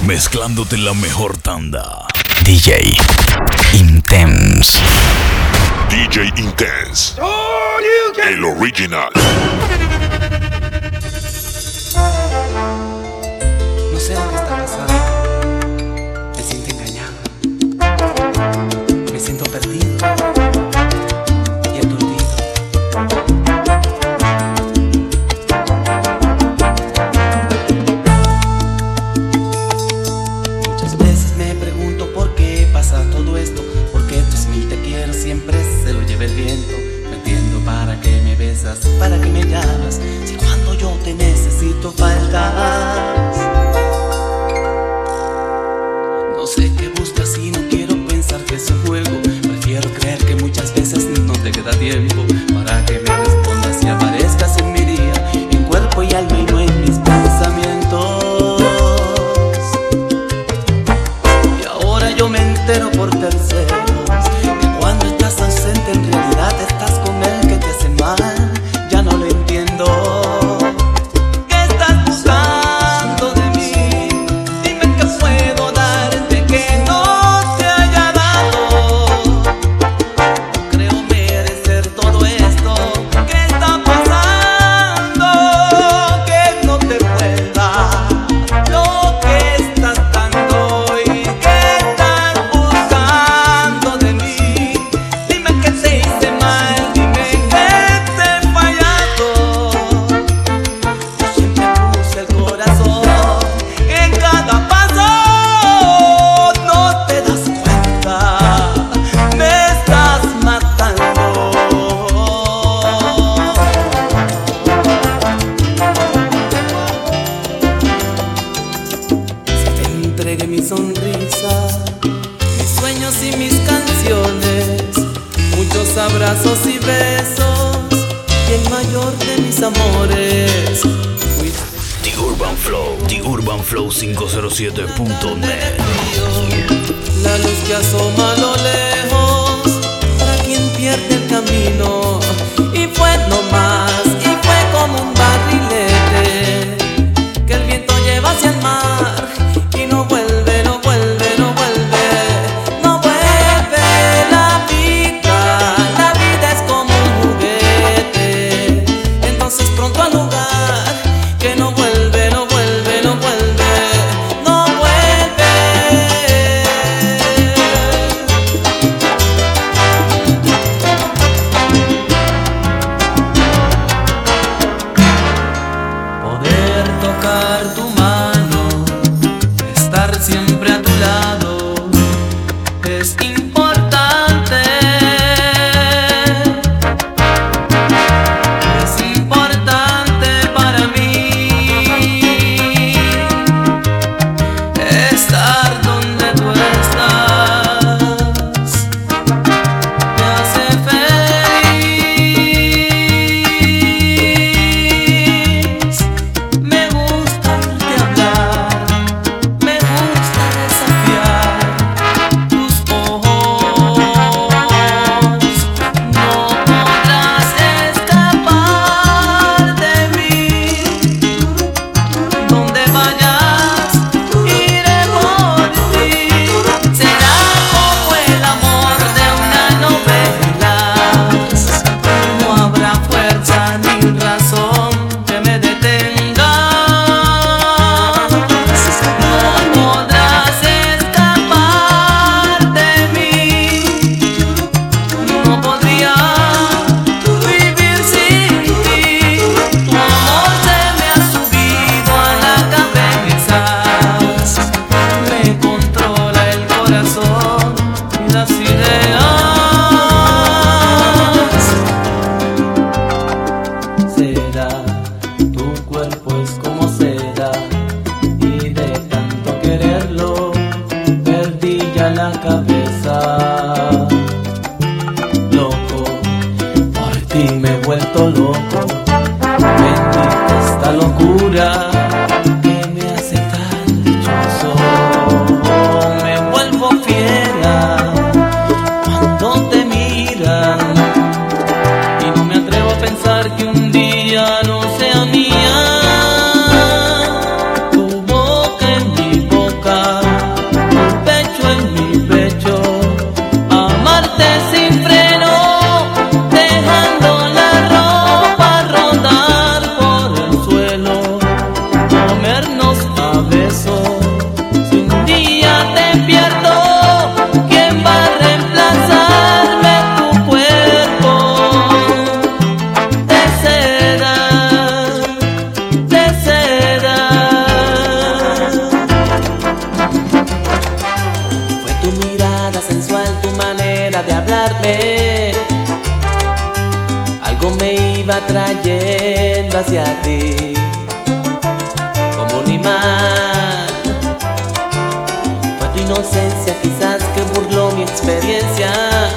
Mezclándote la mejor tanda. DJ Intense. DJ Intense. El original. No sé lo que está pasando. Me siento engañado. Me siento perdido y aturdido. Muchas veces me pregunto por qué pasa todo esto. ¿Por qué tus mil te quiero siempre se lo lleva el viento? No entiendo para qué me besas, para qué me llamas, si cuando yo te necesito faltas. No sé qué buscas y no quiero pensar que es un juego. Prefiero creer que muchas veces no te queda tiempo para que me respondas y aparezcas en mi día, en cuerpo y alma y no en mis pensamientos. Y ahora yo me entero por terceros que cuando estás ausente en realidad estás con él que te hace mal. Ya no lo entiendo. ¿Qué estás buscando de mí? Dime qué puedo darte que no te haya dado. No creo merecer todo esto. ¿Qué está pasando? Que no te pueda lo que estás dando. ¿Y qué estás buscando de mí? Dime que te hice mal, dime que te he fallado. Yo siempre puse el corazón en cada paso. No te das cuenta, me estás matando. Si te entregué mi sonrisa, mis sueños y mis canciones, muchos abrazos y besos, y el mayor de mis amores fuiste TheUrbanFlow507.net. la luz que asoma a lo lejos para quien pierde el camino. Y fue no más, y fue como un barrilete que el viento lleva hacia el mar y no vuelve, no vuelve, no vuelve, no vuelve. La vida es como un juguete, entonces pronto al lugar que no vuelve, no vuelve, no vuelve, no vuelve. Poder tocar tu mano, estar siempre a tu lado, es importante. Es importante para mí estar donde tú estás. Me hace feliz. Me gusta oírte hablar, me gusta desafiar. atrayendo hacia ti como un imán. Fue tu inocencia quizás que burló mi experiencia.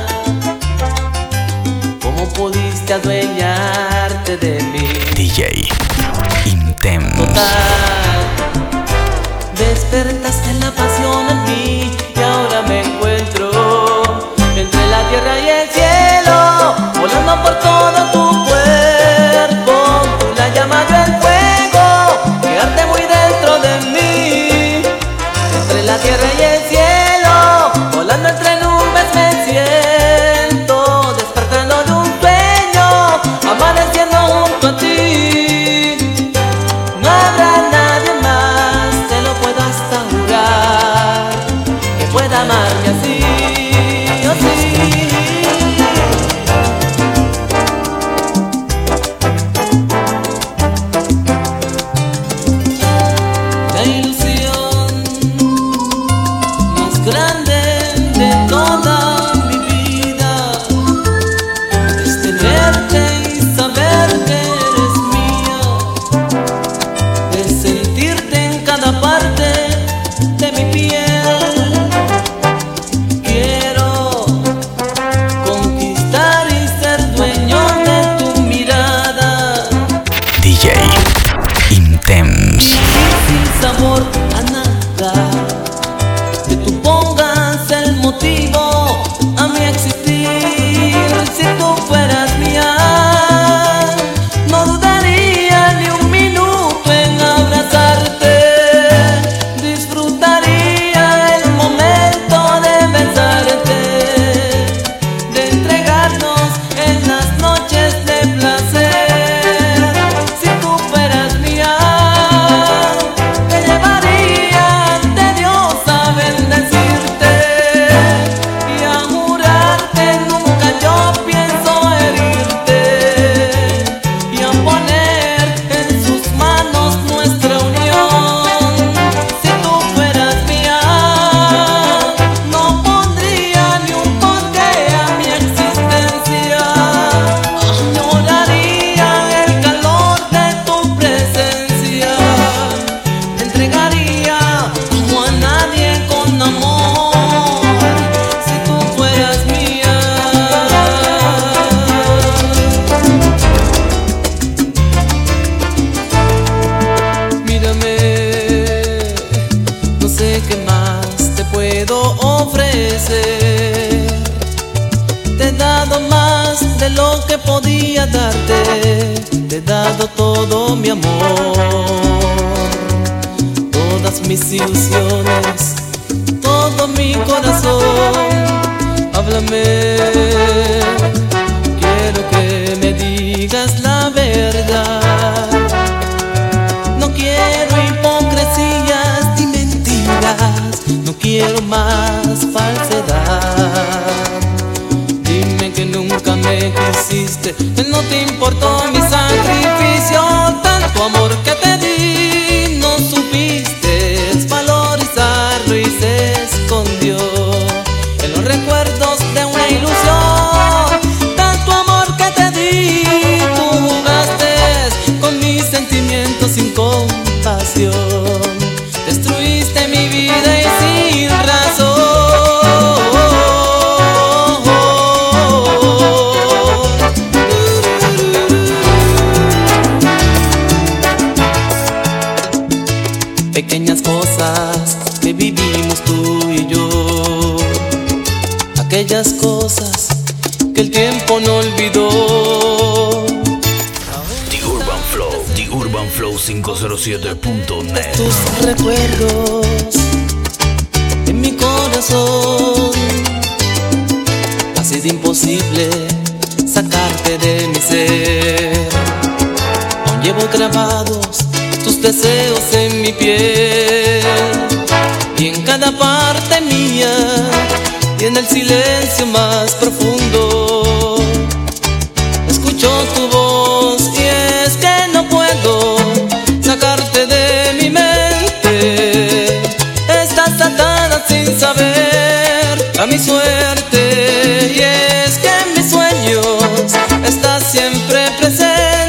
¿Cómo pudiste adueñarte de mí? DJ Intense. Total, despertaste la pasión en mí y ahora me encuentro entre la tierra y el cielo, volando por todo tu cuerpo. Tú la llama yo el fuego, que arde muy dentro de mí. Entre la tierra y el cielo, volando entre nubes me siento, despertando de un sueño, amaneciendo junto a ti. No habrá nadie más, te lo puedo hasta jurar, que pueda amarme así, oh sí. La ilusión más grande de toda mi vida es tenerte y saber que eres mía, es sentirte en cada parte de mi piel. Quiero conquistar y ser dueño de tu mirada, DJ Intense. sin sabor a nada, que tú pongas el motivo a mi existir. Si tú fueras mía, no dudaría ni un minuto en abrazarte, disfrutaría el momento de besarte, de entregarnos en las noches de placer. Si tú fueras mía, te llevaría ante Dios a bendecirte y a jurarte nunca yo pienso herirte, y a poner en sus manos nuestra unión. Si tú fueras mía, no pondría ni un porqué a mi existencia, añoraría el calor de tu presencia, te entregaría como a nadie con amor. Si tú fueras mía, mírame, no sé qué más te puedo ofrecer. Te he dado más de lo que podía darte, te he dado todo mi amor, todas mis ilusiones, todo mi corazón. Háblame, quiero que me digas la verdad. No quiero hipocresías ni mentiras, no quiero más falsedad. Dime que nunca me quisiste, que no te importó mi sacrificio. Tanto amor que te di, no supiste valorizarlo y se escondió en los recuerdos de una ilusión. Tanto amor que te di, tú jugaste con mis sentimientos sin compasión. Destruiste mi vida y sin razón. Pequeñas cosas que vivimos tú y yo, aquellas cosas que el tiempo no olvidó. The Urban Flow 507.net. Tus recuerdos en mi corazón, ha sido imposible sacarte de mi ser. Aún llevo grabados tus deseos en mi piel, y en cada parte mía y en el silencio más profundo escucho tu voz, y es que no puedo sacarte de mi mente. Estás atada sin saber a mi suerte, y es que en mis sueños estás siempre presente.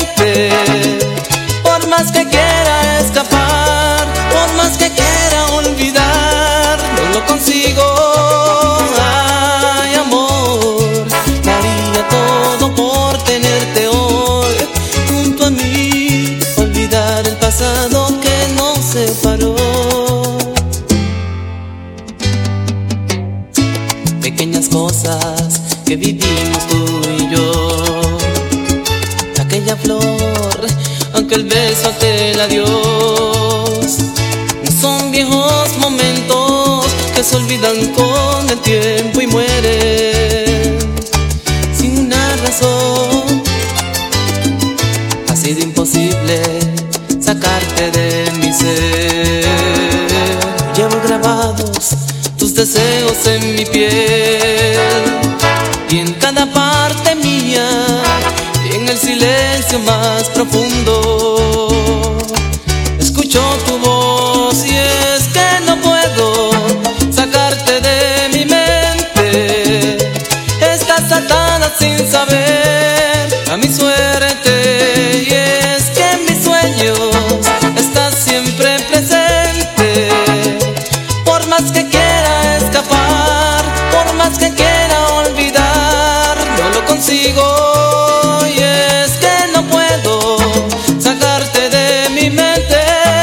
que vivimos tú y yo. Aquella flor, aquel beso, aquel adiós, no son viejos momentos que se olvidan con el tiempo y mueren sin una razón. Ha sido imposible sacarte de mi ser. Llevo grabados tus deseos en mi piel y en cada parte mía y en el silencio más profundo escucho tu voz y es que no puedo sacarte de mi mente. Estás atada sin saber a mi suerte y es que en mis sueños estás siempre presente. Por más que quiera escapar, por más que quiera olvidar, no lo consigo y es que no puedo sacarte de mi mente.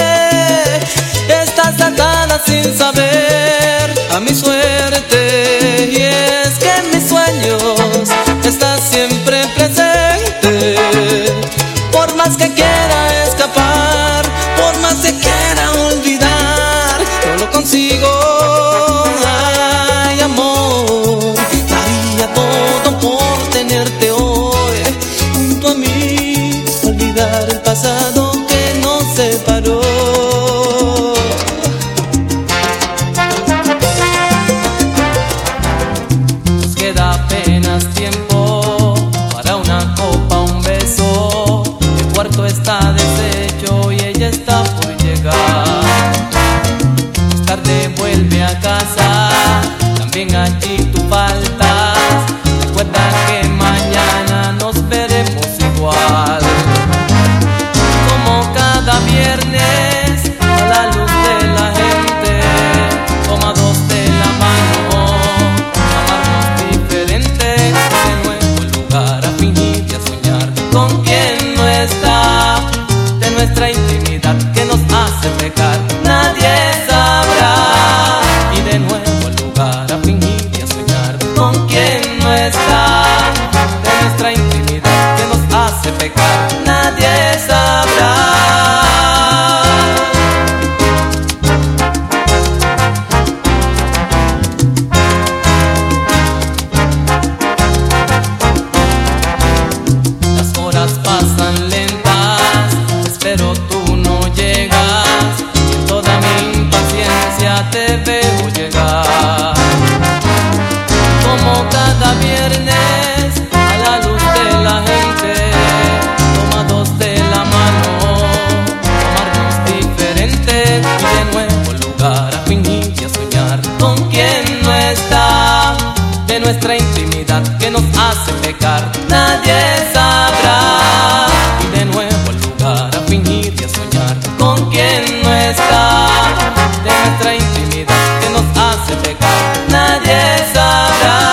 Estás atada sin saber a mi suerte y es que en mis sueños estás siempre presente. Por más que quiera escapar, por más que quiera olvidar, no lo consigo. Ay, amor, daría todo por tenerte hoy junto a mí, olvidar el pasado que nos separó. Nos queda apenas tiempo para una copa, un beso. El cuarto está deshecho y ella está por llegar. Más tarde vuelve a casa, también allí tú faltas. Recuerda que mañana nos veremos igual. Como cada viernes, a la luz de la gente, tomados de la mano, amarnos diferente. De nuevo el lugar a fingir y a soñar con quien no está. De nuestra intimidad que nos hace pecar, nadie sabrá. Y de nuevo el lugar a fingir y a soñar con quien no está. De nuestra intimidad que nos hace pecar, nadie sabrá. Las horas pasan lentas, espero tú no llegas. En toda mi impaciencia te veo llegar. Como cada viernes, a la luz de la gente, tomados de la mano, amarnos diferentes. Y de nuevo lugar a fingir y a soñar con quien no está. De nuestra intimidad que nos hace pecar, nadie sabrá. Y de nuevo el lugar a fingir y a soñar con quien no está. De nuestra intimidad que nos hace pecar, nadie sabrá.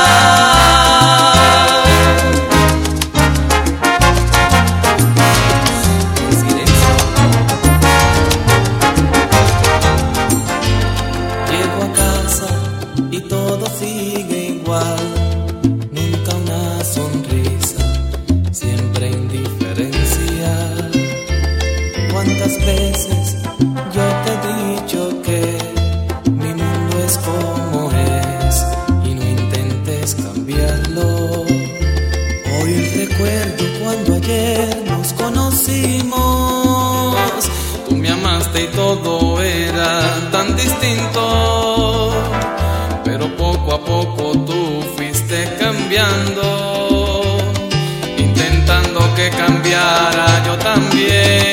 Llego a casa y todo sigue igual. Nunca una sonrisa, siempre indiferencia. ¿Cuántas veces yo te he dicho que mi mundo es como es y no intentes cambiarlo? Hoy recuerdo cuando ayer nos conocimos. Tú me amaste y todo era tan distinto, pero poco a poco tú fuiste cambiando, intentando que cambiara yo también.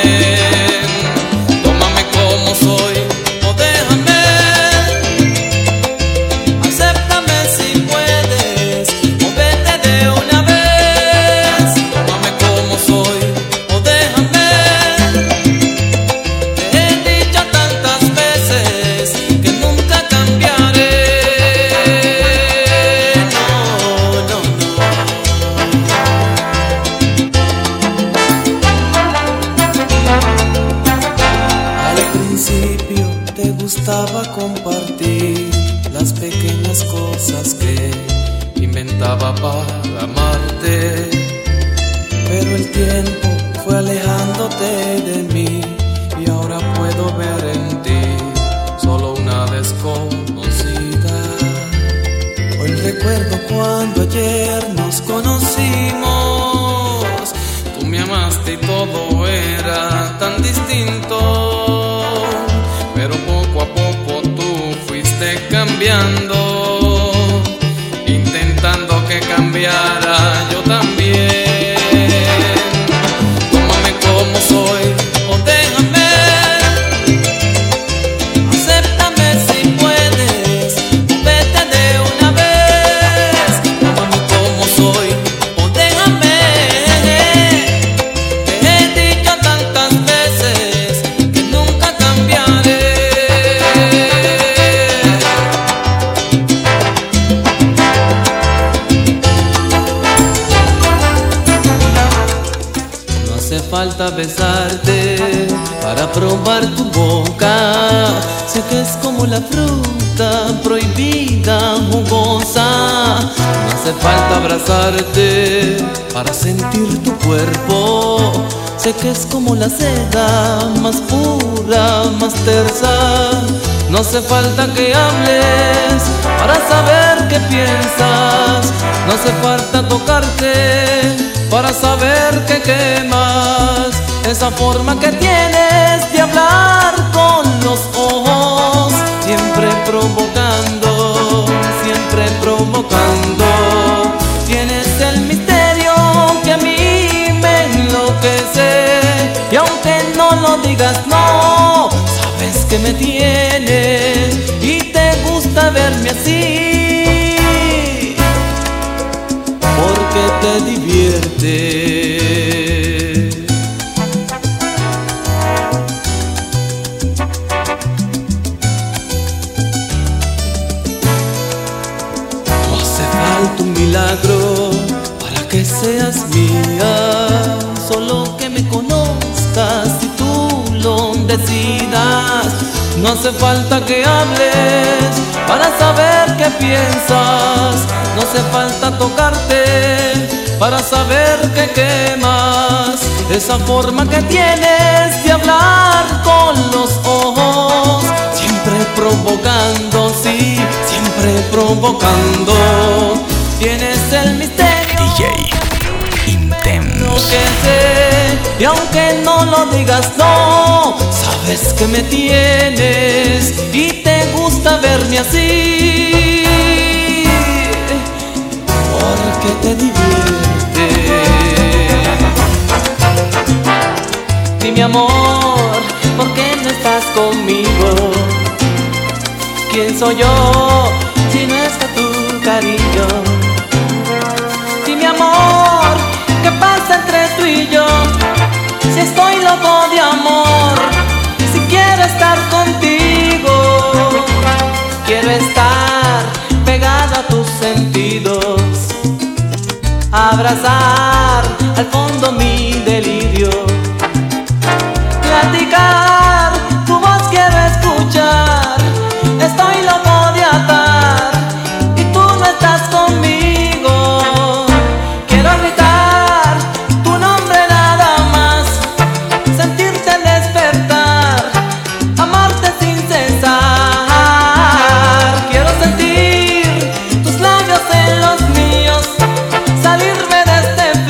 Tómame como soy o déjame, acéptame si puedes o vete de una vez. Tómame como soy o déjame, te he dicho tantas veces que nunca cambiaré. No, no, no. Al principio te gustaba compartir las pequeñas cosas que inventaba para amarte, pero el tiempo fue alejándote de mí y ahora puedo ver en ti solo una desconocida. Hoy recuerdo cuando ayer nos conocimos, tú me amaste y todo era tan distinto, pero poco a poco tú fuiste cambiando, intentando que cambiara yo también. Tómame como soy o déjame, acéptame si puedes, o vete de una vez. Tómame como soy o déjame, te he dicho tantas veces que nunca cambiaré. No hace falta besarte para probar tu boca, sé que es como la fruta prohibida, jugosa. No hace falta abrazarte para sentir tu cuerpo, sé que es como la seda más pura, más tersa. No hace falta que hables para saber qué piensas, no hace falta tocarte para saber que quemas. Esa forma que tienes de hablar con los ojos, siempre provocando, siempre provocando. Tienes el misterio que a mí me enloquece, y aunque no lo digas, no, sabes que me tienes y te gusta verme así, porque te divierte. No hace falta un milagro para que seas mía, solo que me conozcas y tú lo decidas. No hace falta que hables para saber qué piensas, no hace falta tocarte para saber que quemas. Esa forma que tienes de hablar con los ojos, siempre provocando, sí, siempre provocando. Tienes el misterio DJ Intense. que sé, y aunque no lo digas, no, sabes que me tienes y te gusta verme así, porque te divierte. Dime amor, ¿por qué no estás conmigo? ¿Quién soy yo si no está tu cariño? Dime amor, ¿qué pasa entre tú y yo? Si estoy loco de amor, si quiero estar contigo, quiero estar pegado a tus sentidos, abrazar al fondo mi delirio, platicar, tu voz quiero escuchar, estoy loco de atar y tú no estás conmigo, quiero gritar tu nombre nada más, sentirte al despertar, amarte sin cesar, quiero sentir tus labios en los míos, salirme de este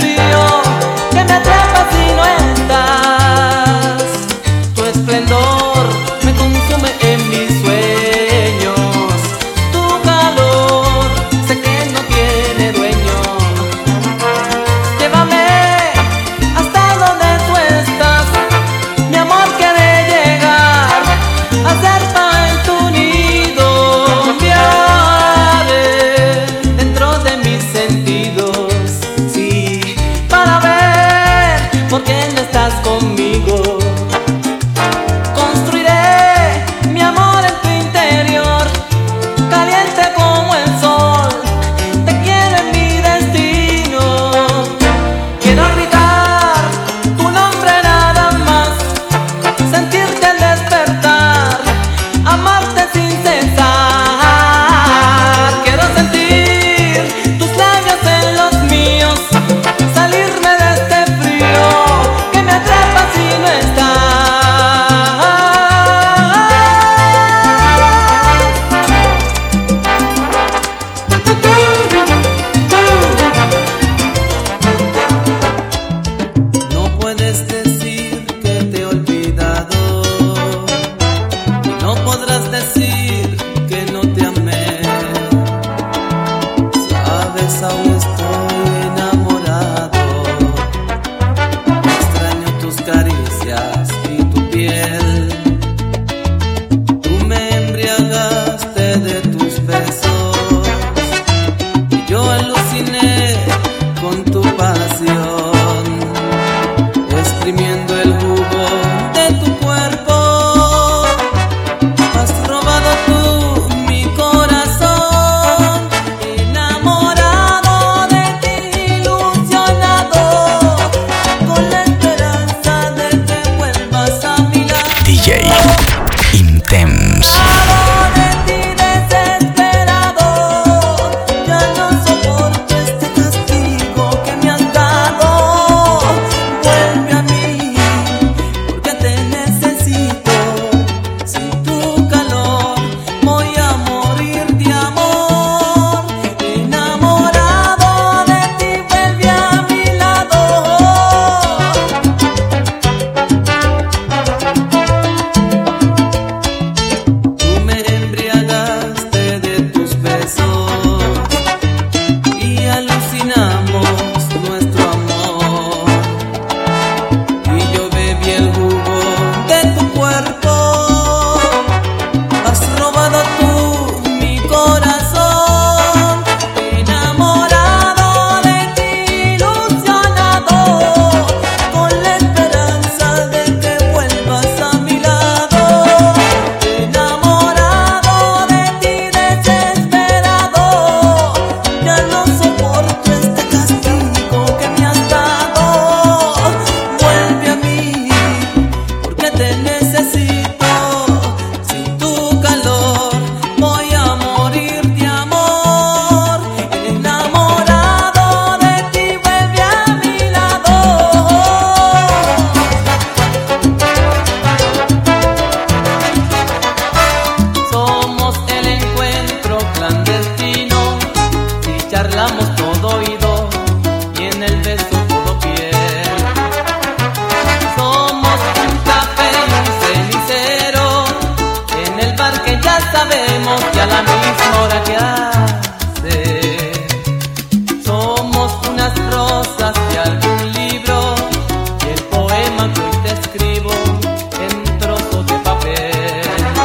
sabemos que a la misma hora que hace somos unas rosas de algún libro y el poema que hoy te escribo en trozos de papel.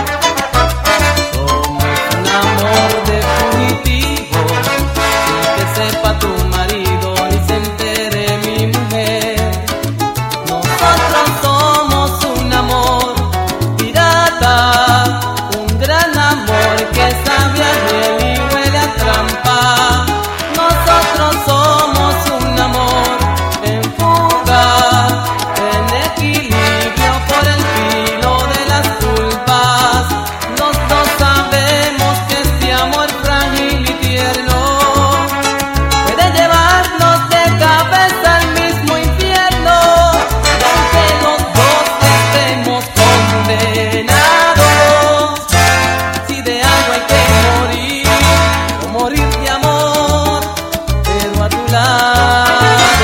Somos un amor definitivo sin que sepa tu marido ni se entere mi mujer. Nosotros somos un amor pirata, un gran amor que sabe a miel y huele a trampa. Nosotros somos un amor en fuga, en equilibrio por el filo de las culpas. Los dos sabemos que este amor frágil y tierno puede llevarnos de cabeza al mismo infierno. Y aunque los dos estemos condenados, si de algo hay que morir, o morir de amor, pero a tu lado.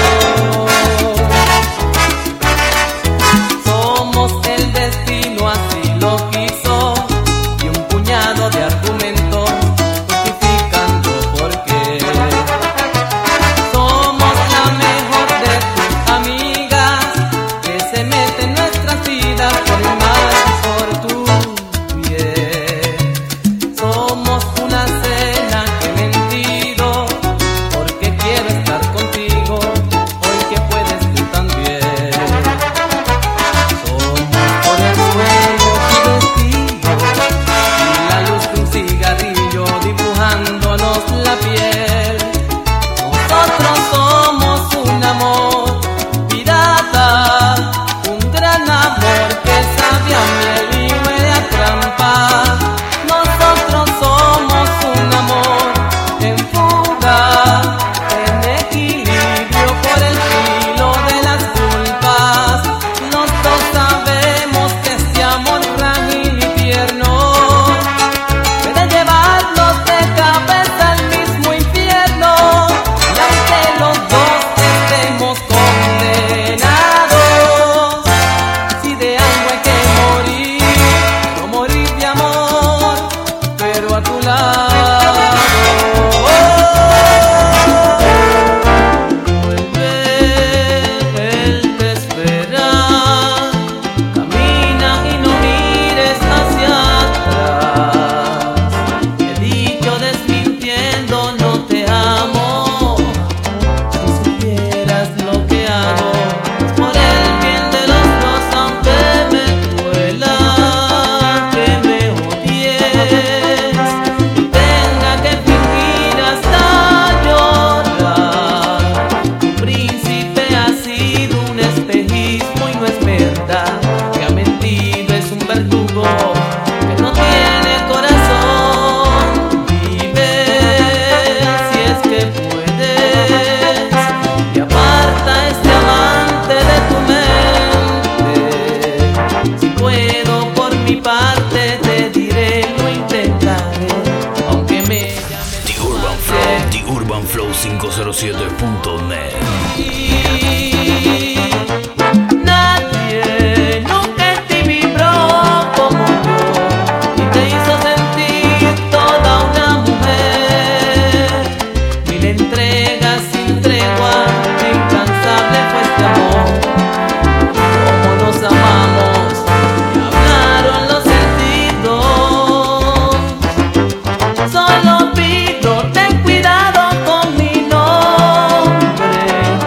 Somos el destino, así lo quiso, y un puñado de argumentos justificando por qué. Somos la mejor de tus amigas, que se mete en nuestras vidas por el mal y por tu bien. Somos una cena que he mentido, porque quiero estar contigo, hoy que puedes tú también. Somos por el sueño tu vestido y la luz de un cigarrillo dibujándonos la piel. Nosotros somos un amor pirata, un gran amor que sabe a miel y huele a trampa. Nosotros somos un amor en fuga, en equilibrio por el filo de las culpas. Los dos sabemos que este amor frágil y tierno puede llevarnos de cabeza al mismo infierno. Y aunque los dos estemos condenados, si de algo hay que morir, no morir de amor, pero a tu lado. Vuelve, él te espera. Camina y no mires hacia atrás. He dicho desmintiendo no te amo. Si supieras lo que hago, es por el bien de los dos, aunque me duela que me odies y tenga que fingir hasta llorar. Tu príncipe ha sido un espejismo y no es verdad. Que ha mentido es un verdugo que no tiene corazón. Vive si es que puedes y aparta este amante de tu mente. Si puedo por mi parte te diré, lo intentaré, aunque me llames The Urban Flow, The Urban Flow 507.net. Nadie nunca en ti vibró como yo y te hizo sentir toda una mujer. Mil entregas sin tregua, incansable fue este amor. Como nos amamos, me hablaron los sentidos. Solo pido ten cuidado con mi nombre.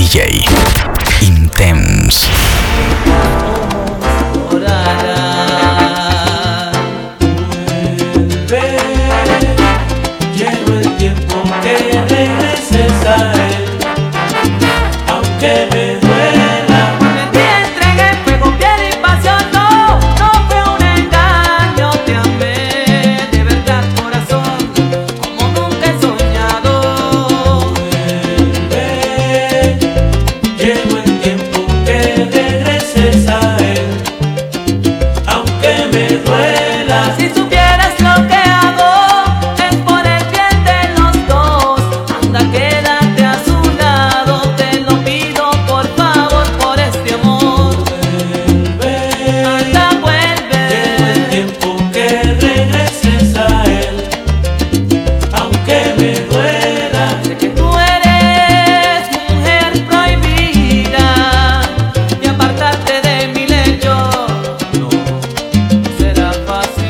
DJ Intense. Llegó el tiempo que regreses a él, aunque me duela. Te entregué fuego, piel y pasión, no fue un engaño. Te amé de verdad, corazón, como nunca he soñado. Vuelve, llegó el tiempo que regreses a él, aunque me duela. Si supieras lo que hago, es por el bien de los dos. Anda, quédate a su lado, te lo pido por favor, por este amor. Vuelve, anda, vuelve. Llegó el tiempo que regreses a él, aunque me duela. Sé que tú eres mujer prohibida y apartarte de mi lecho no será fácil.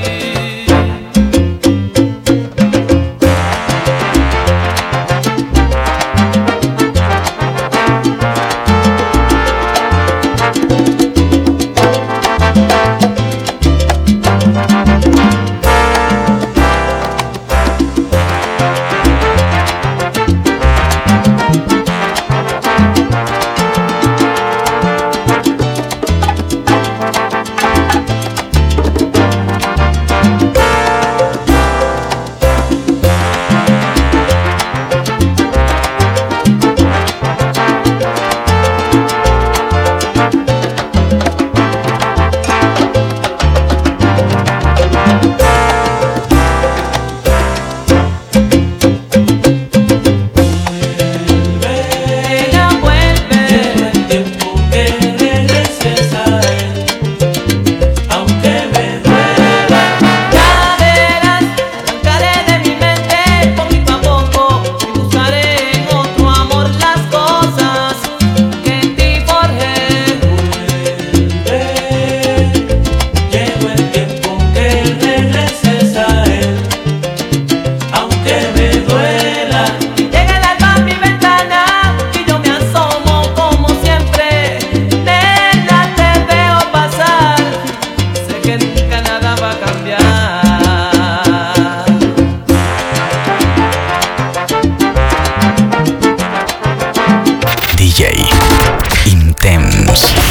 Ella vuelve, llegó el tiempo que regreses a él, aunque me duela. Ya verás, arrancaré de mi mente poquito a poco y buscaré en otro amor las cosas que en ti forjé. Vuelve, llegó el tiempo que regreses a él, aunque me duela. Llega el alba a mi ventana y yo me asomo como siempre. Nena, te veo pasar, sé que nunca nada va a cambiar. DJ Intense.